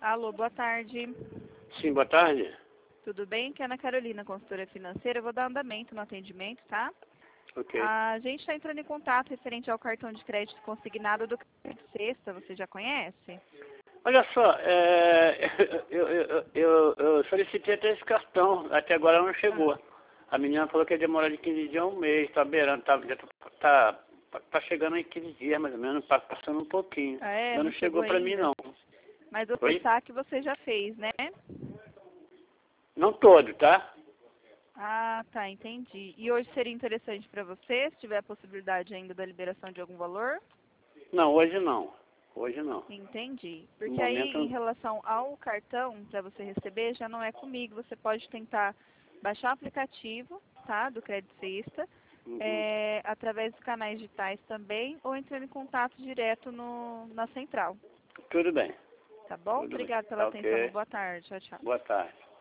Alô, boa tarde. Sim, boa tarde. Tudo bem? Aqui é Ana Carolina, consultora financeira. Eu vou dar andamento no atendimento, tá? Ok. A gente está entrando em contato referente ao cartão de crédito consignado do Crédito Sexta. Você já conhece? Olha só, eu solicitei até esse cartão, até agora não chegou. A menina falou que ia demorar de 15 dias a um mês, tá beirando, tá chegando em 15 dias mais ou menos, passando um pouquinho. Ah, é? Mas não chegou pra mim não. Mas o Oi? saque você já fez, né? Não todo, tá? Ah, tá, entendi. E hoje seria interessante para você, se tiver a possibilidade ainda da liberação de algum valor? Não, hoje não. Hoje não. Entendi. No Porque aí, momento, em relação ao cartão, para você receber, já não é comigo. Você pode tentar baixar o aplicativo, tá, do Crédito Sexta, através dos canais digitais também, ou entrando em contato direto na central. tudo bem. Tá bom? Tudo bem. Obrigada pela Tá atenção. Uma ok. boa tarde. Tchau, tchau. Boa tarde.